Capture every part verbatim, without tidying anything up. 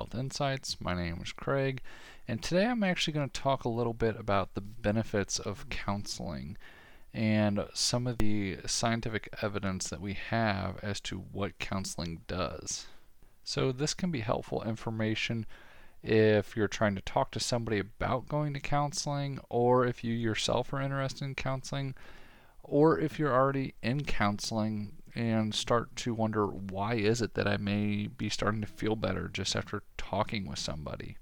Health Insights. My name is Craig, and today I'm actually going to talk a little bit about the benefits of counseling and some of the scientific evidence that we have as to what counseling does. So this can be helpful information if you're trying to talk to somebody about going to counseling, or if you yourself are interested in counseling, or if you're already in counseling and start to wonder, why is it that I may be starting to feel better just after talking with somebody?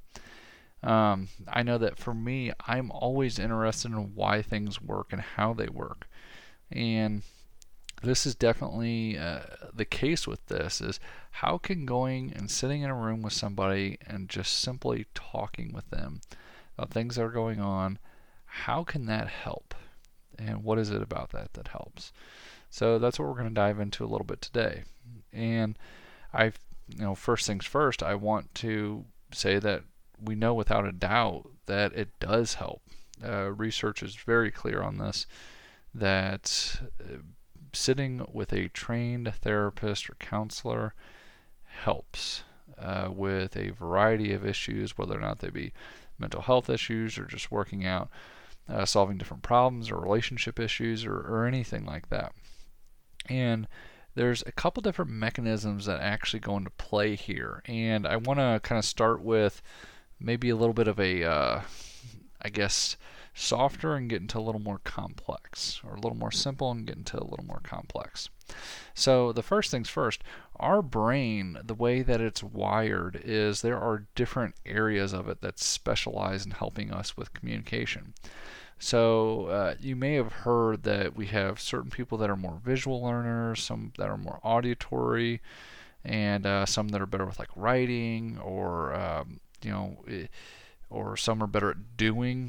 Um, I know that for me, I'm always interested in why things work and how they work. And this is definitely uh, the case with this, is how can going and sitting in a room with somebody and just simply talking with them about things that are going on, how can that help? And what is it about that that helps? So that's what we're going to dive into a little bit today. And I, you know, first things first, I want to say that we know without a doubt that it does help. Uh, research is very clear on this, that uh, sitting with a trained therapist or counselor helps uh, with a variety of issues, whether or not they be mental health issues or just working out, uh, solving different problems or relationship issues or, or anything like that. And there's a couple different mechanisms that actually go into play here. And I want to kind of start with maybe a little bit of a, uh, I guess, softer and get into a little more complex, or a little more simple and get into a little more complex. So the first things first, our brain, the way that it's wired is there are different areas of it that specialize in helping us with communication. So uh, you may have heard that we have certain people that are more visual learners, some that are more auditory, and uh, some that are better with like writing, or um, you know, or some are better at doing.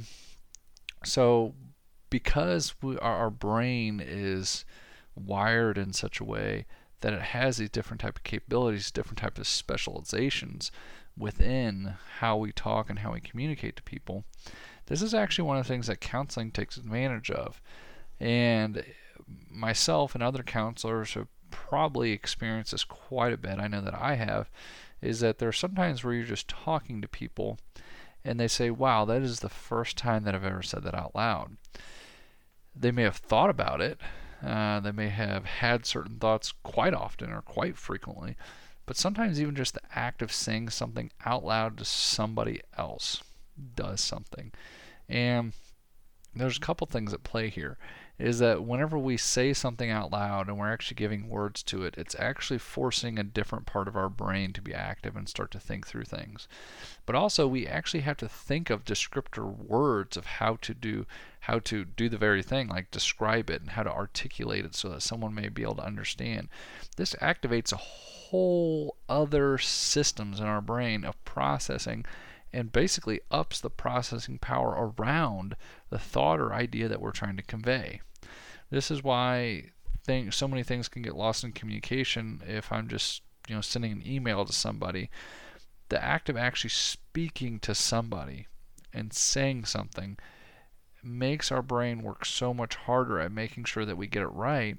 So because we, our, our brain is wired in such a way that it has these different type of capabilities, different type of specializations within how we talk and how we communicate to people, this is actually one of the things that counseling takes advantage of. And myself and other counselors have probably experienced this quite a bit. I know that I have, is that there are sometimes where you're just talking to people and they say, wow, that is the first time that I've ever said that out loud. They may have thought about it. Uh, they may have had certain thoughts quite often or quite frequently. But sometimes even just the act of saying something out loud to somebody else does something. And there's a couple things at play here, is that whenever we say something out loud and we're actually giving words to it, it's actually forcing a different part of our brain to be active and start to think through things. But also we actually have to think of descriptor words of how to do how to do the very thing, like describe it and how to articulate it so that someone may be able to understand. This activates a whole other systems in our brain of processing, and basically ups the processing power around the thought or idea that we're trying to convey. This is why things, so many things can get lost in communication. If I'm just, you know, sending an email to somebody, the act of actually speaking to somebody and saying something makes our brain work so much harder at making sure that we get it right,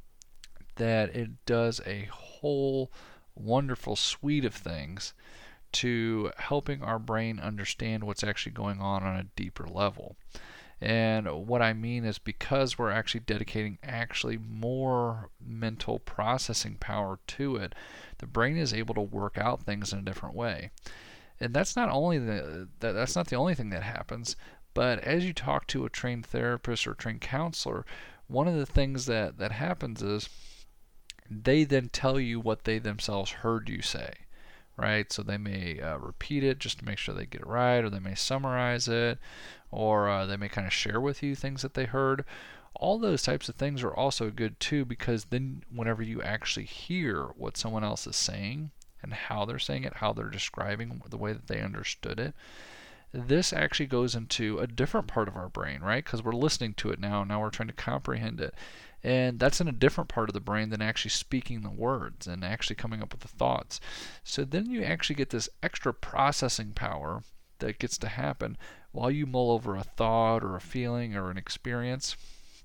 that it does a whole wonderful suite of things to helping our brain understand what's actually going on on a deeper level. And what I mean is, because we're actually dedicating actually more mental processing power to it, the brain is able to work out things in a different way. And that's not only the that, that's not the only thing that happens, but as you talk to a trained therapist or trained counselor, one of the things that, that happens is they then tell you what they themselves heard you say. Right? So they may uh, repeat it just to make sure they get it right, or they may summarize it, or uh, they may kind of share with you things that they heard. All those types of things are also good too, because then whenever you actually hear what someone else is saying and how they're saying it, how they're describing the way that they understood it, this actually goes into a different part of our brain, right? Because we're listening to it now, now we're trying to comprehend it. And that's in a different part of the brain than actually speaking the words and actually coming up with the thoughts. So then you actually get this extra processing power that gets to happen while you mull over a thought or a feeling or an experience.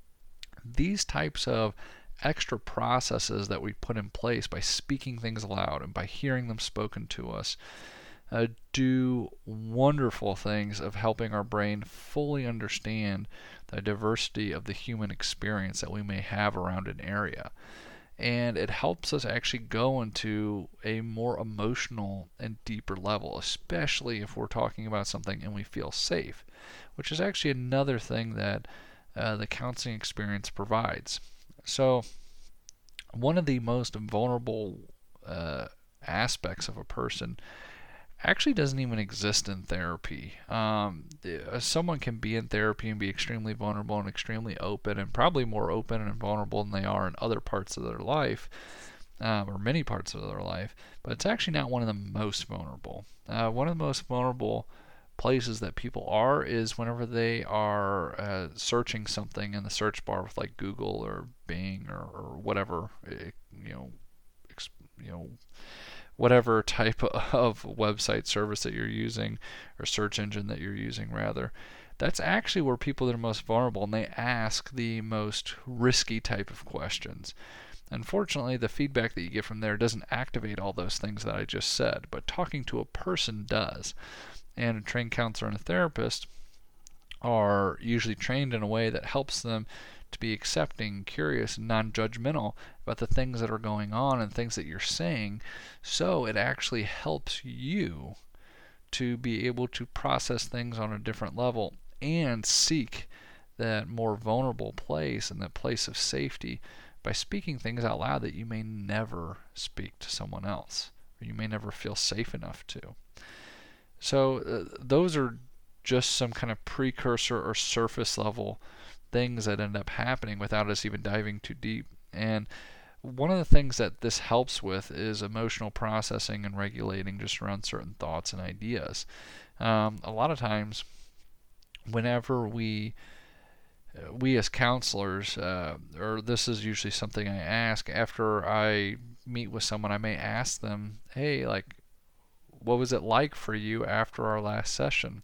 These types of extra processes that we put in place by speaking things aloud and by hearing them spoken to us, uh, do wonderful things of helping our brain fully understand the diversity of the human experience that we may have around an area. And it helps us actually go into a more emotional and deeper level, especially if we're talking about something and we feel safe, which is actually another thing that uh, the counseling experience provides. So, one of the most vulnerable uh, aspects of a person actually doesn't even exist in therapy. Um, someone can be in therapy and be extremely vulnerable and extremely open, and probably more open and vulnerable than they are in other parts of their life, um, or many parts of their life, but it's actually not one of the most vulnerable. Uh, one of the most vulnerable places that people are is whenever they are uh, searching something in the search bar with like Google or Bing or, or whatever, you know, you know, whatever type of website service that you're using, or search engine that you're using rather. That's actually where people that are most vulnerable, and they ask the most risky type of questions. Unfortunately, the feedback that you get from there doesn't activate all those things that I just said, but talking to a person does. And a trained counselor and a therapist are usually trained in a way that helps them to be accepting, curious, and non-judgmental about the things that are going on and things that you're saying, so it actually helps you to be able to process things on a different level and seek that more vulnerable place and that place of safety by speaking things out loud that you may never speak to someone else, or you may never feel safe enough to. So uh, those are just some kind of precursor or surface level things that end up happening without us even diving too deep. And one of the things that this helps with is emotional processing and regulating just around certain thoughts and ideas. Um, a lot of times, whenever we we as counselors, uh, or this is usually something I ask after I meet with someone, I may ask them, hey, like, what was it like for you after our last session?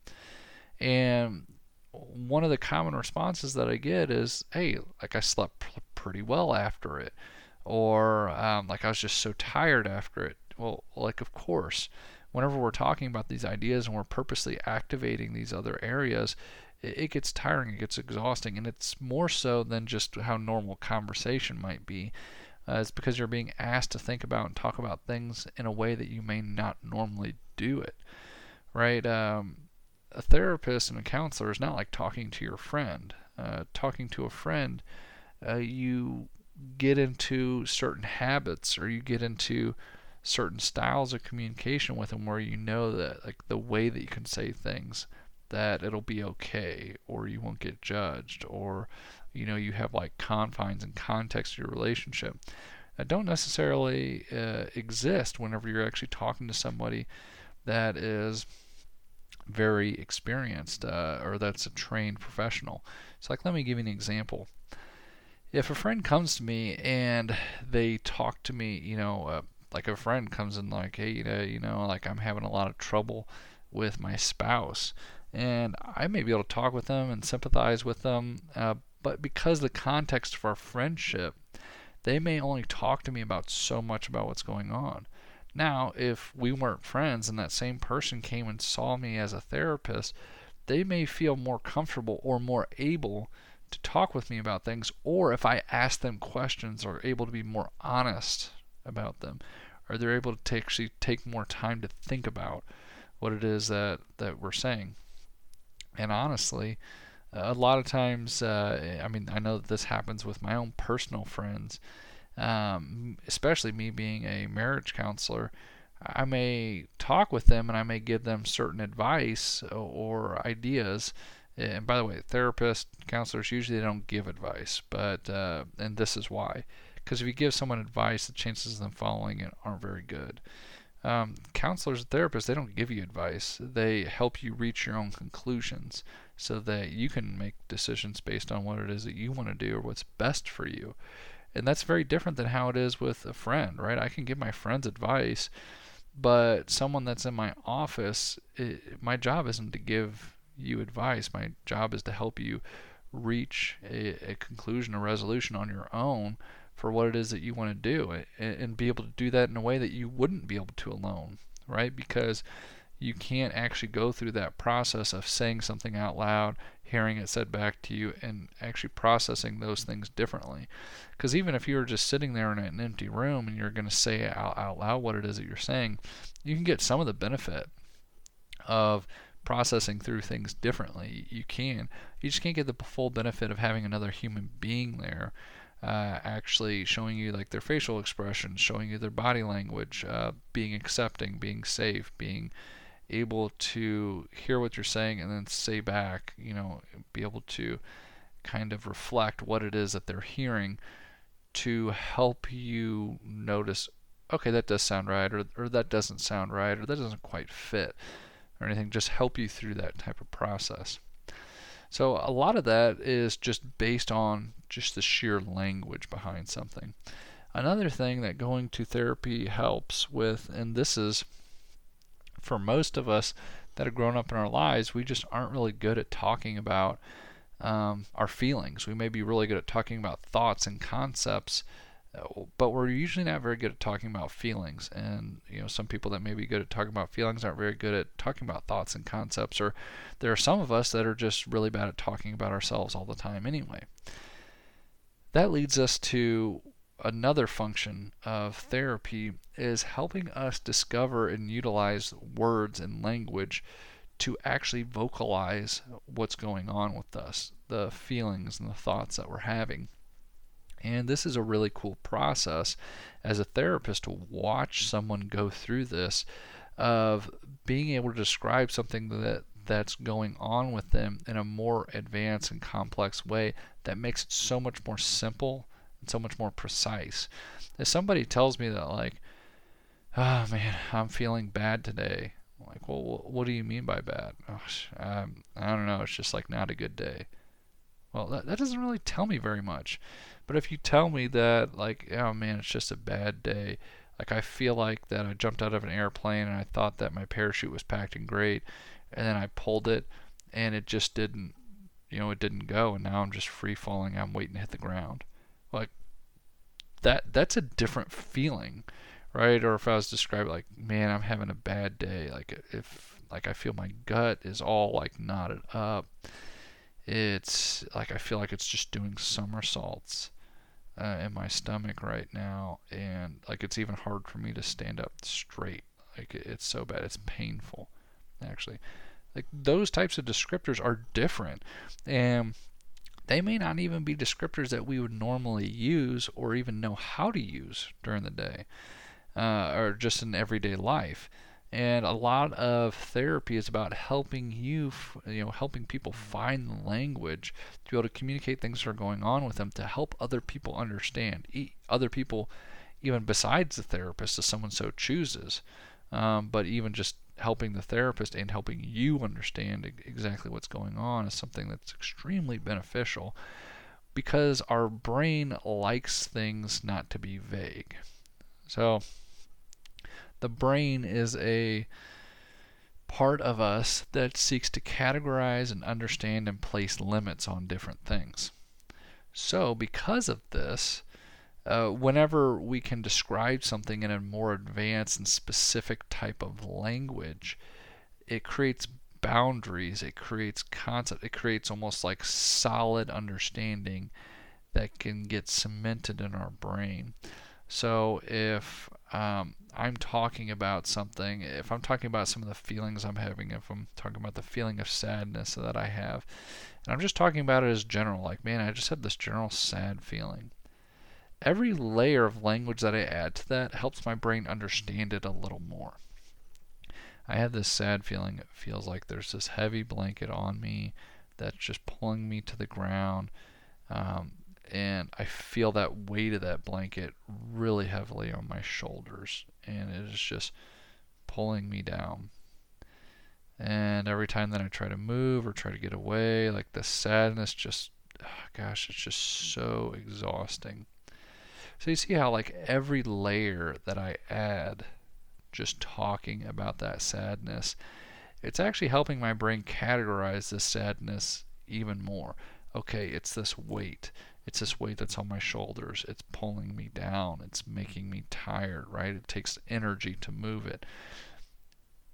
And one of the common responses that I get is, hey, like I slept pr- pretty well after it, or um, like I was just so tired after it. Well, like of course, whenever we're talking about these ideas and we're purposely activating these other areas, it, it gets tiring, it gets exhausting, and it's more so than just how normal conversation might be. Uh, it's because you're being asked to think about and talk about things in a way that you may not normally do it, right? Um, a therapist and a counselor is not like talking to your friend. Uh, talking to a friend, uh, you get into certain habits, or you get into certain styles of communication with them where you know that, like, the way that you can say things, that it'll be okay, or you won't get judged, or you know you have like confines and context to your relationship that don't necessarily uh, exist whenever you're actually talking to somebody that is very experienced, uh, or that's a trained professional. So, like, let me give you an example. If a friend comes to me and they talk to me, you know, uh, like a friend comes in like, hey, you know, you know, like I'm having a lot of trouble with my spouse, and I may be able to talk with them and sympathize with them, uh, but because the context of our friendship, they may only talk to me about so much about what's going on. Now, if we weren't friends and that same person came and saw me as a therapist, they may feel more comfortable or more able to talk with me about things, or if I ask them questions, are able to be more honest about them, or they're able to take, actually take more time to think about what it is that, that we're saying. And honestly, a lot of times, uh, I mean, I know that this happens with my own personal friends, um, especially me being a marriage counselor. I may talk with them and I may give them certain advice or ideas. And by the way, therapists, counselors, usually they don't give advice, but uh, and this is why. Because if you give someone advice, the chances of them following it aren't very good. Um, counselors and therapists, they don't give you advice. They help you reach your own conclusions so that you can make decisions based on what it is that you want to do or what's best for you. And that's very different than how it is with a friend, right? I can give my friends advice, but someone that's in my office, it, my job isn't to give you advice. My job is to help you reach a, a conclusion, a resolution on your own for what it is that you want to do, and, and be able to do that in a way that you wouldn't be able to alone, right? Because you can't actually go through that process of saying something out loud, hearing it said back to you, and actually processing those things differently. Because even if you were just sitting there in an empty room and you're going to say out, out loud what it is that you're saying, you can get some of the benefit of processing through things differently. You can. You just can't get the full benefit of having another human being there uh, actually showing you like their facial expressions, showing you their body language, uh, being accepting, being safe, being able to hear what you're saying and then say back, you know, be able to kind of reflect what it is that they're hearing to help you notice, okay, that does sound right, or, or that doesn't sound right, or that doesn't quite fit, or anything, just help you through that type of process. So a lot of that is just based on just the sheer language behind something. Another thing that going to therapy helps with, and this is for most of us that have grown up in our lives, we just aren't really good at talking about um, our feelings. We may be really good at talking about thoughts and concepts, but we're usually not very good at talking about feelings. And you know, some people that may be good at talking about feelings aren't very good at talking about thoughts and concepts, or there are some of us that are just really bad at talking about ourselves all the time anyway. That leads us to another function of therapy, is helping us discover and utilize words and language to actually vocalize what's going on with us, the feelings and the thoughts that we're having. And this is a really cool process as a therapist to watch someone go through this, of being able to describe something that that's going on with them in a more advanced and complex way that makes it so much more simple and so much more precise. If somebody tells me that, like, oh man, I'm feeling bad today, I'm like, well, what do you mean by bad? Oh, um, I don't know, it's just like not a good day. Well, that, that doesn't really tell me very much. But if you tell me that, like, oh man, it's just a bad day, like I feel like that I jumped out of an airplane and I thought that my parachute was packed and great, and then I pulled it and it just didn't, you know, it didn't go, and now I'm just free falling, I'm waiting to hit the ground. Like, that that's a different feeling, right? Or if I was describing, like, man, I'm having a bad day, like if like I feel my gut is all like knotted up, it's like I feel like it's just doing somersaults uh, in my stomach right now, and like it's even hard for me to stand up straight. Like, it's so bad, it's painful actually. Like, those types of descriptors are different, and they may not even be descriptors that we would normally use or even know how to use during the day, uh, or just in everyday life. And a lot of therapy is about helping you, you know, helping people find the language to be able to communicate things that are going on with them, to help other people understand, other people even besides the therapist, if someone so chooses, um, but even just helping the therapist and helping you understand exactly what's going on is something that's extremely beneficial, because our brain likes things not to be vague. So the brain is a part of us that seeks to categorize and understand and place limits on different things. So because of this, Uh, whenever we can describe something in a more advanced and specific type of language, it creates boundaries, it creates concept, it creates almost like solid understanding that can get cemented in our brain. So if um, I'm talking about something, if I'm talking about some of the feelings I'm having, if I'm talking about the feeling of sadness that I have, and I'm just talking about it as general, like, man, I just have this general sad feeling. Every layer of language that I add to that helps my brain understand it a little more. I have this sad feeling. It feels like there's this heavy blanket on me that's just pulling me to the ground. Um, and I feel that weight of that blanket really heavily on my shoulders. And it is just pulling me down. And every time that I try to move or try to get away, like the sadness just, oh gosh, it's just so exhausting. So you see how, like, every layer that I add, just talking about that sadness, it's actually helping my brain categorize this sadness even more. Okay, it's this weight. It's this weight that's on my shoulders. It's pulling me down. It's making me tired, right? It takes energy to move it.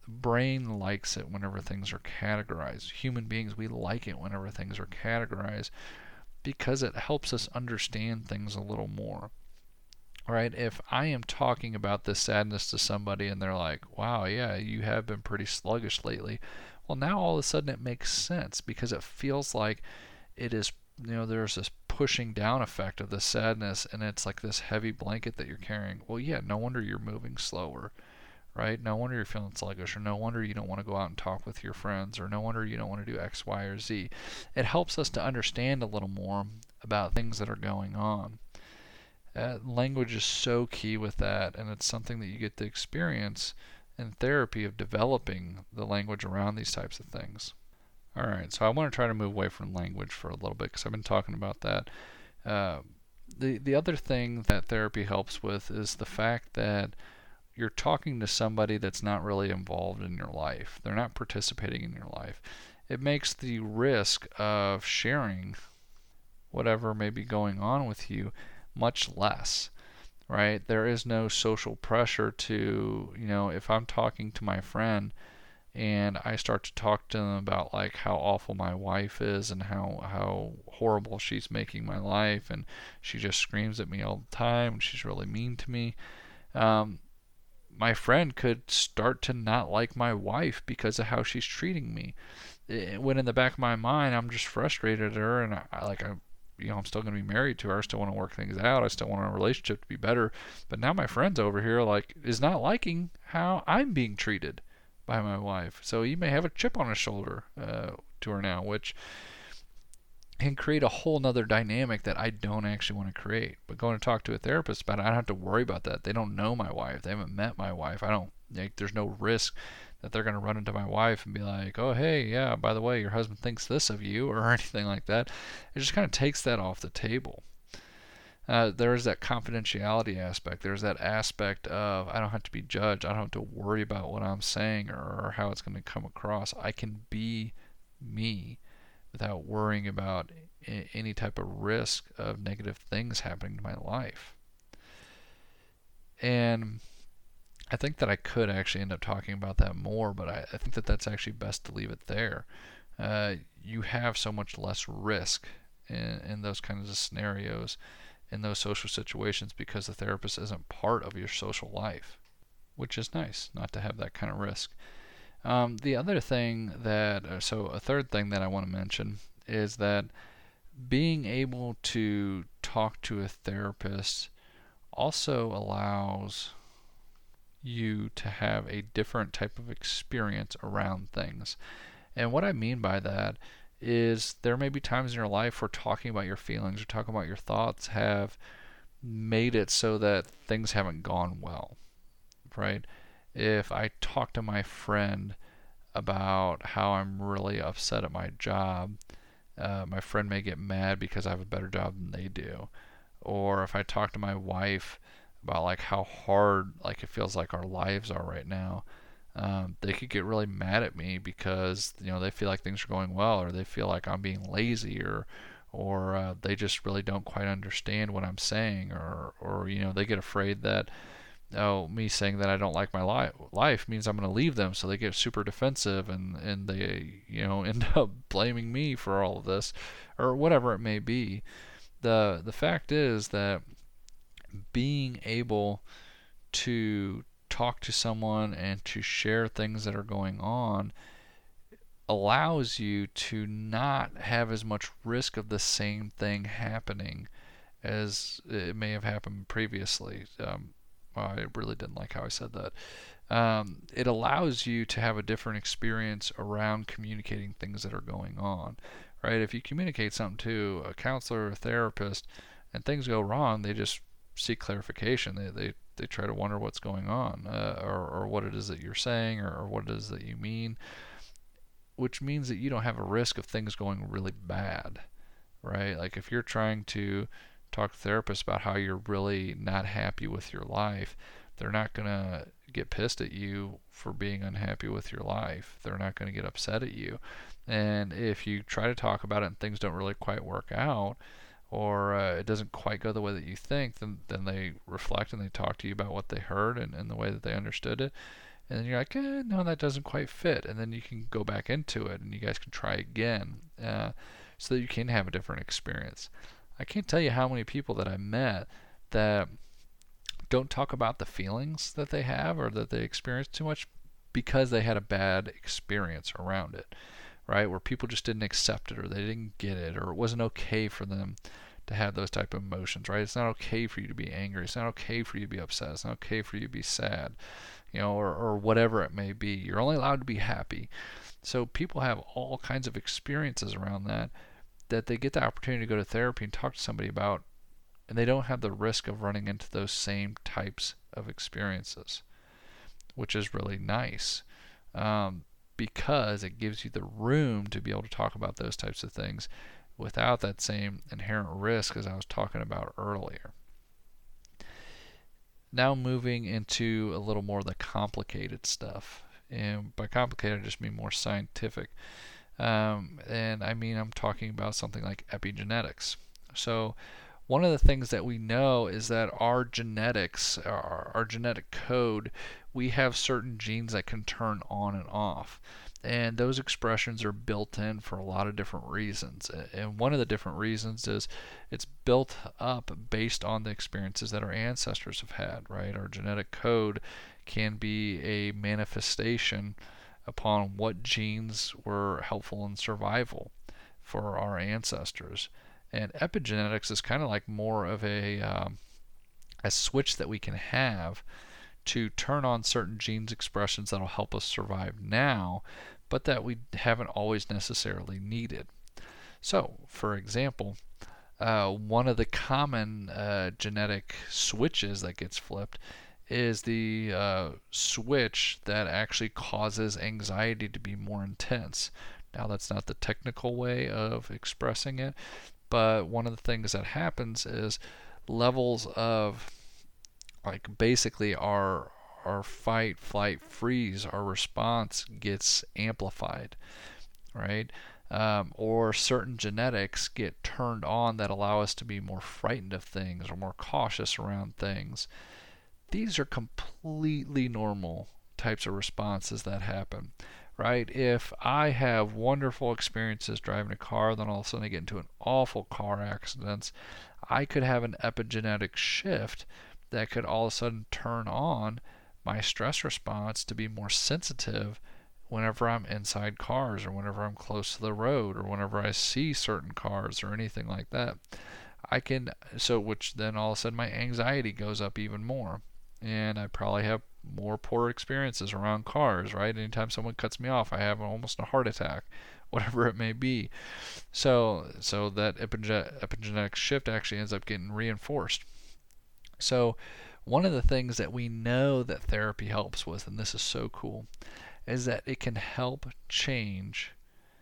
the brain likes it whenever things are categorized. Human beings, we like it whenever things are categorized because it helps us understand things a little more. Right? If I am talking about this sadness to somebody and they're like, wow, yeah, you have been pretty sluggish lately. Well, now all of a sudden it makes sense because it feels like it is, you know, there's this pushing down effect of the sadness and it's like this heavy blanket that you're carrying. Well, yeah, no wonder you're moving slower, right? No wonder you're feeling sluggish, or no wonder you don't want to go out and talk with your friends, or no wonder you don't want to do X, Y, or Z. It helps us to understand a little more about things that are going on. Uh, language is so key with that, and it's something that you get to experience in therapy of developing the language around these types of things. Alright, so I want to try to move away from language for a little bit because I've been talking about that. Uh, the, the other thing that therapy helps with is the fact that you're talking to somebody that's not really involved in your life. They're not participating in your life. It makes the risk of sharing whatever may be going on with you much less, right? There is no social pressure to, you know, if I'm talking to my friend and I start to talk to them about like how awful my wife is and how how horrible she's making my life and she just screams at me all the time and she's really mean to me. Um, my friend could start to not like my wife because of how she's treating me. When in the back of my mind, I'm just frustrated at her and I like I you know, I'm still going to be married to her. I still want to work things out. I still want our relationship to be better. But now my friend's over here, like, is not liking how I'm being treated by my wife. So he may have a chip on his shoulder uh, to her now, which can create a whole nother dynamic that I don't actually want to create. But going to talk to a therapist about it, I don't have to worry about that. They don't know my wife. They haven't met my wife. I don't, like, there's no risk that they're going to run into my wife and be like, oh, hey, yeah, by the way, your husband thinks this of you, or anything like that. It just kind of takes that off the table. Uh, there's that confidentiality aspect. There's that aspect of I don't have to be judged. I don't have to worry about what I'm saying or, or how it's going to come across. I can be me without worrying about I- any type of risk of negative things happening to my life. And I think that I could actually end up talking about that more, but I, I think that that's actually best to leave it there. Uh, you have so much less risk in, in those kinds of scenarios, in those social situations, because the therapist isn't part of your social life, which is nice not to have that kind of risk. Um, the other thing that, uh, so a third thing that I want to mention is that being able to talk to a therapist also allows you to have a different type of experience around things. And what I mean by that is there may be times in your life where talking about your feelings or talking about your thoughts have made it so that things haven't gone well, right? If I talk to my friend about how I'm really upset at my job, uh, my friend may get mad because I have a better job than they do. Or if I talk to my wife about like how hard like it feels like our lives are right now, um, they could get really mad at me because you know they feel like things are going well, or they feel like I'm being lazy, or or uh, they just really don't quite understand what I'm saying, or or you know they get afraid that oh me saying that I don't like my li- life means I'm going to leave them, so they get super defensive and and they you know end up blaming me for all of this, or whatever it may be. The the fact is that being able to talk to someone and to share things that are going on allows you to not have as much risk of the same thing happening as it may have happened previously. Um, well, I really didn't like how I said that. Um, it allows you to have a different experience around communicating things that are going on, right? If you communicate something to a counselor or a therapist and things go wrong, they just seek clarification. They they, they try to wonder what's going on, uh, or, or what it is that you're saying, or, or what it is that you mean, which means that you don't have a risk of things going really bad, right? Like if you're trying to talk to therapists about how you're really not happy with your life, they're not going to get pissed at you for being unhappy with your life. They're not going to get upset at you. And if you try to talk about it and things don't really quite work out, or uh, it doesn't quite go the way that you think, then then they reflect and they talk to you about what they heard and, and the way that they understood it. And then you're like, eh, no, that doesn't quite fit. And then you can go back into it and you guys can try again uh, so that you can have a different experience. I can't tell you how many people that I met that don't talk about the feelings that they have or that they experience too much because they had a bad experience around it, right? Where people just didn't accept it or they didn't get it or it wasn't okay for them to have those type of emotions, right? It's not okay for you to be angry. It's not okay for you to be upset. It's not okay for you to be sad, you know, or, or whatever it may be. You're only allowed to be happy. So people have all kinds of experiences around that that they get the opportunity to go to therapy and talk to somebody about, and they don't have the risk of running into those same types of experiences, which is really nice um, because it gives you the room to be able to talk about those types of things without that same inherent risk as I was talking about earlier. Now moving into a little more of the complicated stuff. And by complicated, I just mean more scientific. Um, and I mean, I'm talking about something like epigenetics. So one of the things that we know is that our genetics, our, our genetic code, we have certain genes that can turn on and off. And those expressions are built in for a lot of different reasons. And one of the different reasons is it's built up based on the experiences that our ancestors have had, right? Our genetic code can be a manifestation upon what genes were helpful in survival for our ancestors. And epigenetics is kind of like more of a, um, a switch that we can have to turn on certain genes expressions that'll help us survive now, but that we haven't always necessarily needed. So, for example, uh, one of the common uh, genetic switches that gets flipped is the uh, switch that actually causes anxiety to be more intense. Now, that's not the technical way of expressing it, but one of the things that happens is levels of, like, basically our our fight, flight, freeze, our response gets amplified, right? Um, or certain genetics get turned on that allow us to be more frightened of things or more cautious around things. These are completely normal types of responses that happen, right? If I have wonderful experiences driving a car, then all of a sudden I get into an awful car accident, I could have an epigenetic shift that could all of a sudden turn on my stress response to be more sensitive whenever I'm inside cars or whenever I'm close to the road or whenever I see certain cars or anything like that. I can, so which then all of a sudden my anxiety goes up even more. And I probably have more poor experiences around cars, right? Anytime someone cuts me off, I have almost a heart attack, whatever it may be. So, so that epige- epigenetic shift actually ends up getting reinforced. So, one of the things that we know that therapy helps with, and this is so cool, is that it can help change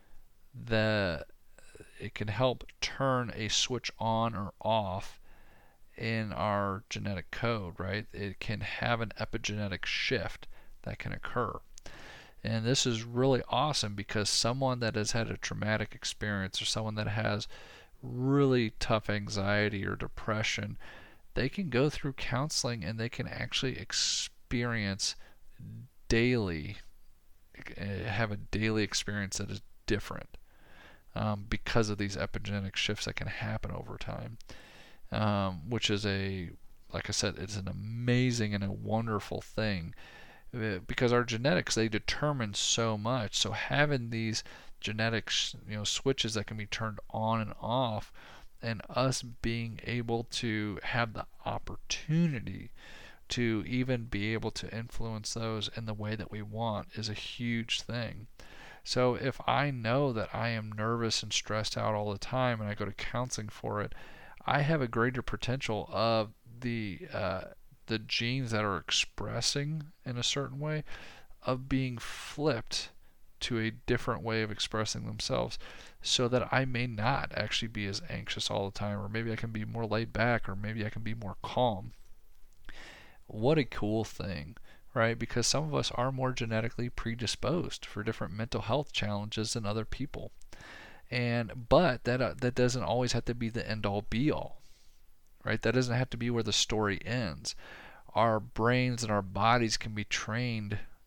the, it can help turn a switch on or off in our genetic code, right? It can have an epigenetic shift that can occur. And this is really awesome because someone that has had a traumatic experience or someone that has really tough anxiety or depression, they can go through counseling and they can actually experience daily, have a daily experience that is different um, because of these epigenetic shifts that can happen over time. Um, which is a, like I said, it's an amazing and a wonderful thing because our genetics, they determine so much. So having these genetic, you know, switches that can be turned on and off, and us being able to have the opportunity to even be able to influence those in the way that we want is a huge thing. So if I know that I am nervous and stressed out all the time and I go to counseling for it, I have a greater potential of the uh, the genes that are expressing in a certain way of being flipped to a different way of expressing themselves, so that I may not actually be as anxious all the time, or maybe I can be more laid back, or maybe I can be more calm. What a cool thing, right? Because some of us are more genetically predisposed for different mental health challenges than other people. And but that uh, that doesn't always have to be the end all be all, right? That doesn't have to be where the story ends. Our brains and our bodies can be trained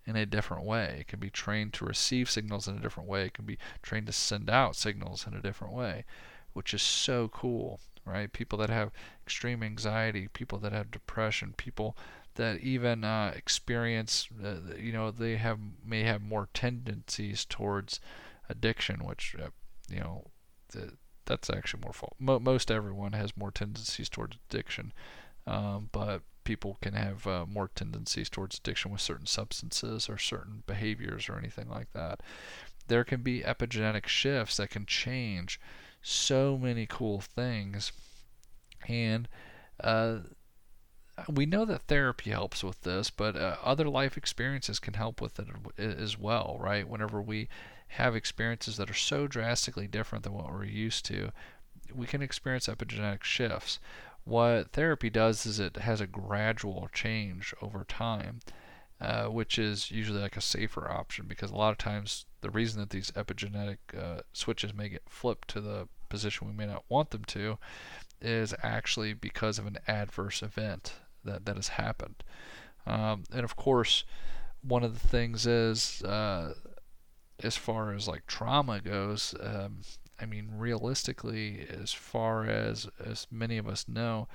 in a different way. It can be trained to receive signals in a different way. It can be trained to send out signals in a different way, which is so cool, right? People that have extreme anxiety, people that have depression, people that even uh, experience, uh, you know, they have may have more tendencies towards addiction, which, uh, you know, the, that's actually more fault. Mo- most everyone has more tendencies towards addiction, um, but people can have uh, more tendencies towards addiction with certain substances or certain behaviors or anything like that. There can be epigenetic shifts that can change so many cool things, and uh, we know that therapy helps with this, but uh, other life experiences can help with it as well, right? Whenever we have experiences that are so drastically different than what we're used to, we can experience epigenetic shifts. What therapy does is it has a gradual change over time, uh, which is usually like a safer option, because a lot of times the reason that these epigenetic uh, switches may get flipped to the position we may not want them to is actually because of an adverse event that, that has happened. Um, and of course, one of the things is, uh, as far as like trauma goes, um, I mean, realistically, as far as as many of us know,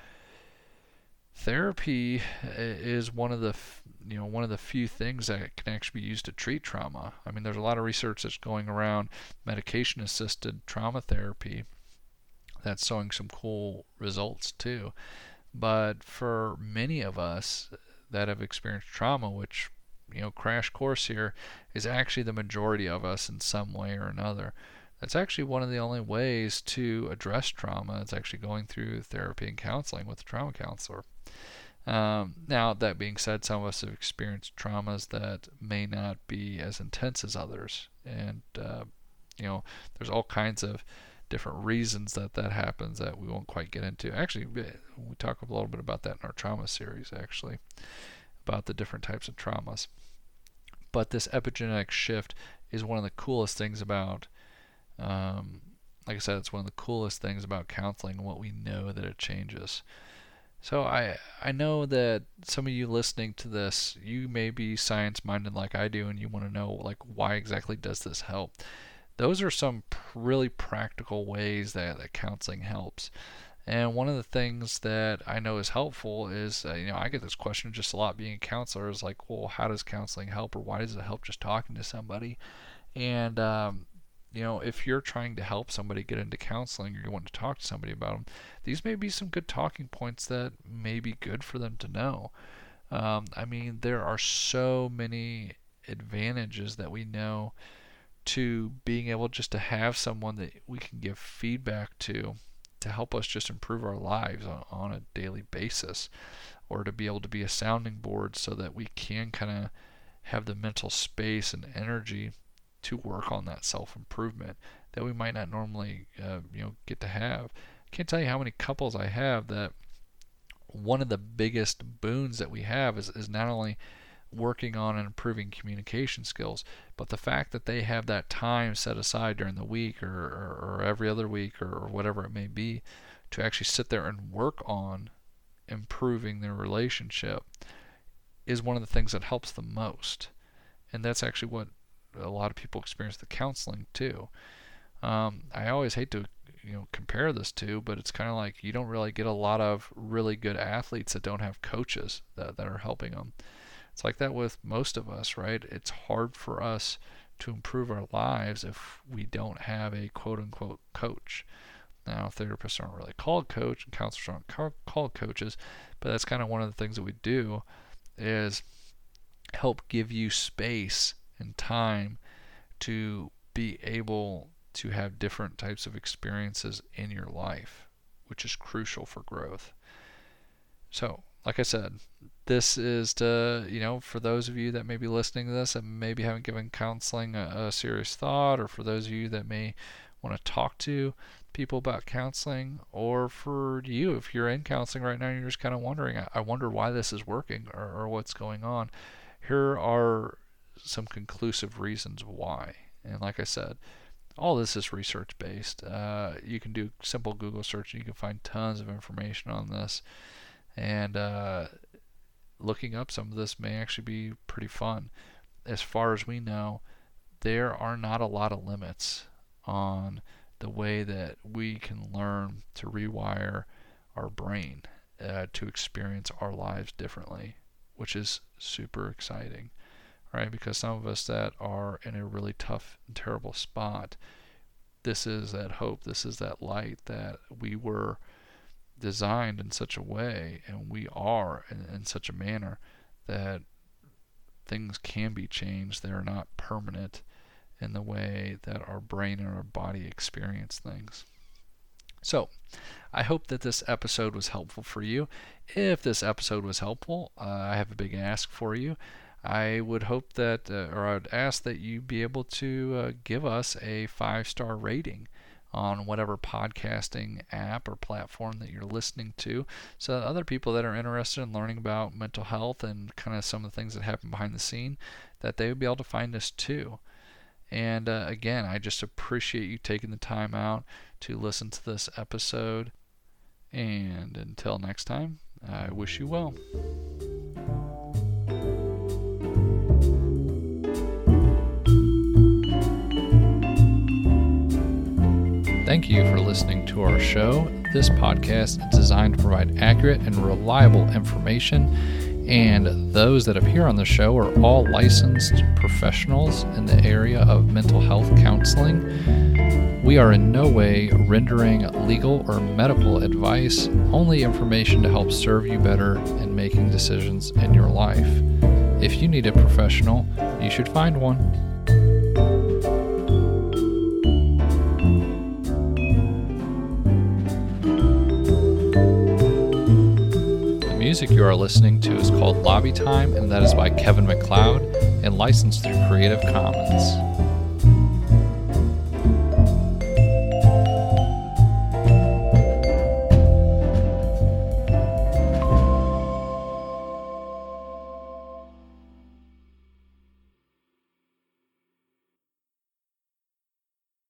therapy is one of the you know one of the few things that can actually be used to treat trauma. I mean, there's a lot of research that's going around medication-assisted trauma therapy that's showing some cool results too. But for many of us that have experienced trauma, which, you know, crash course here, is actually the majority of us in some way or another. That's actually one of the only ways to address trauma. It's actually going through therapy and counseling with a trauma counselor. Um, now, that being said, some of us have experienced traumas that may not be as intense as others. And, uh, you know, there's all kinds of different reasons that that happens that we won't quite get into. Actually, we talk a little bit about that in our trauma series, actually, about the different types of traumas. But this epigenetic shift is one of the coolest things about, um, like I said, it's one of the coolest things about counseling and what we know that it changes. So I I know that some of you listening to this, you may be science-minded like I do, and you want to know, like, why exactly does this help? Those are some really practical ways that, that counseling helps. And one of the things that I know is helpful is, uh, you know, I get this question just a lot being a counselor, is like, well, how does counseling help, or why does it help just talking to somebody? And, um, you know, if you're trying to help somebody get into counseling, or you want to talk to somebody about them, these may be some good talking points that may be good for them to know. Um, I mean, there are so many advantages that we know to being able just to have someone that we can give feedback to to help us just improve our lives on, on a daily basis, or to be able to be a sounding board so that we can kind of have the mental space and energy to work on that self-improvement that we might not normally uh, you know get to have. I can't tell you how many couples I have that one of the biggest boons that we have is, is not only working on and improving communication skills, but the fact that they have that time set aside during the week, or, or, or every other week, or, or whatever it may be, to actually sit there and work on improving their relationship is one of the things that helps the most. And that's actually what a lot of people experience the counseling too. Um, I always hate to you know compare this to, but it's kind of like you don't really get a lot of really good athletes that don't have coaches that, that are helping them. It's like that with most of us, right? It's hard for us to improve our lives if we don't have a quote-unquote coach. Now, therapists aren't really called coach, and counselors aren't called coaches, but that's kind of one of the things that we do, is help give you space and time to be able to have different types of experiences in your life, which is crucial for growth. So, like I said, this is to, you know, for those of you that may be listening to this and maybe haven't given counseling a, a serious thought, or for those of you that may want to talk to people about counseling, or for you, if you're in counseling right now and you're just kind of wondering, I, I wonder why this is working, or, or what's going on. Here are some conclusive reasons why. And like I said, all this is research based. Uh, you can do simple Google search and you can find tons of information on this. And uh, looking up some of this may actually be pretty fun. as far as we know, there are not a lot of limits on the way that we can learn to rewire our brain uh, to experience our lives differently, which is super exciting, right? Because some of us that are in a really tough and terrible spot, this is that hope, this is that light that we were designed in such a way, and we are in, in such a manner that things can be changed. They're not permanent in the way that our brain and our body experience things. So, I hope that this episode was helpful for you. If this episode was helpful, uh, I have a big ask for you. I would hope that, uh, or I would ask that you be able to uh, give us a five-star rating on whatever podcasting app or platform that you're listening to, so that other people that are interested in learning about mental health and kind of some of the things that happen behind the scene, that they would be able to find us too. And uh, again, I just appreciate you taking the time out to listen to this episode. And until next time, I wish you well. Thank you for listening to our show. This podcast is designed to provide accurate and reliable information, and those that appear on the show are all licensed professionals in the area of mental health counseling. We are in no way rendering legal or medical advice, only information to help serve you better in making decisions in your life. If you need a professional, you should find one. The music you are listening to is called Lobby Time, and that is by Kevin MacLeod and licensed through Creative Commons.